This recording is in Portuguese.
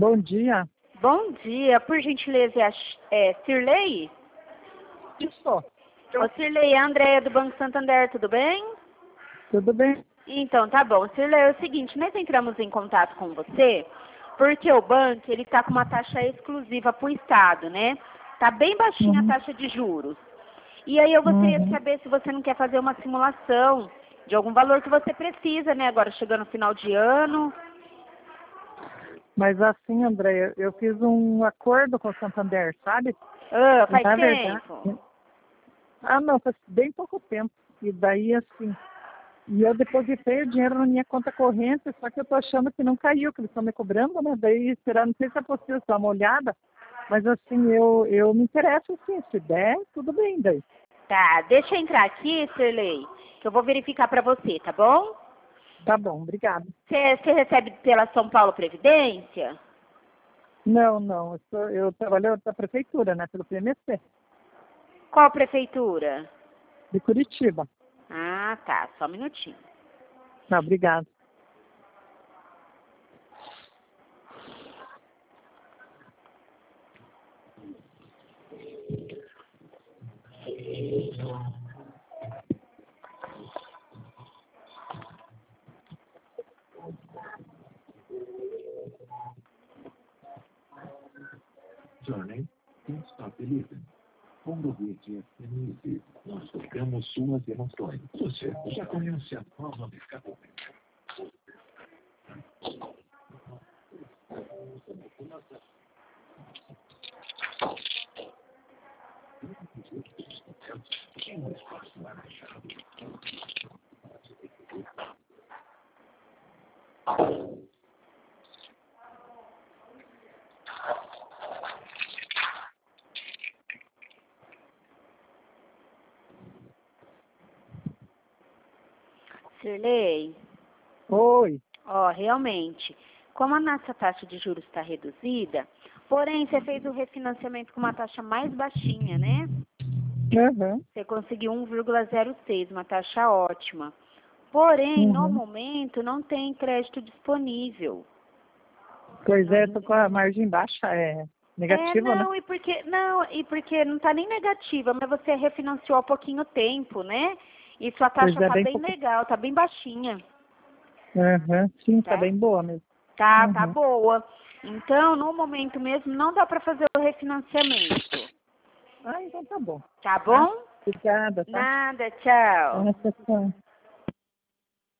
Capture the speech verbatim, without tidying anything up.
Bom dia. Bom dia, por gentileza, é, a, é Cirlei? Isso. Ô Cirlei, é a Andréia do Banco Santander, tudo bem? Tudo bem? Então, tá bom. Cirlei, é o seguinte, nós entramos em contato com você porque o banco, ele tá com uma taxa exclusiva para o Estado, né? Tá bem baixinha Uhum. a taxa de juros. E aí eu gostaria Uhum. de saber se você não quer fazer uma simulação de algum valor que você precisa, né? Agora chegando no final de ano. Mas assim, Andréia, eu fiz um acordo com o Santander, sabe? Ah, faz Na tempo. verdade. Ah, não, faz bem pouco tempo. E daí, assim, e eu depositei o dinheiro na minha conta corrente, só que eu tô achando que não caiu, que eles estão me cobrando, né? Daí, será, não sei se é possível dar uma olhada, mas assim, eu, eu me interesso, sim, se der, tudo bem daí. Tá, deixa eu entrar aqui, Cirlei, que eu vou verificar para você, tá bom? Tá bom, obrigado. Você você recebe pela São Paulo Previdência? Não, não, eu, sou, eu trabalho na prefeitura, né, pelo P M C, Qual prefeitura? de Curitiba. Ah, tá, só um minutinho. Não, obrigado. Journey, Can't Stop Believing. Com o Beat F M I, nós tocamos suas emoções. Você já conhece a nova Mercado? Tinha um espaço marejado. Cirlei, Oi. ó, realmente, como a nossa taxa de juros está reduzida, porém você fez o refinanciamento com uma taxa mais baixinha, né? Uhum. Você conseguiu um vírgula zero seis, uma taxa ótima. Porém, no Uhum. momento, não tem crédito disponível. Pois é, tô com a margem baixa, é É, negativa, né? não, e porque não, e porque não tá nem negativa, mas você refinanciou há pouquinho tempo, né? E sua Pois taxa é, tá bem bem pouco. legal, tá bem baixinha, Uhum. Sim, tá tá? bem boa mesmo. Tá, tá Uhum. boa. Então, no momento mesmo, não dá para fazer o refinanciamento. Ah, então tá bom. Tá Tá? bom? Obrigada, tá? Nada, tchau. Tá, tchau.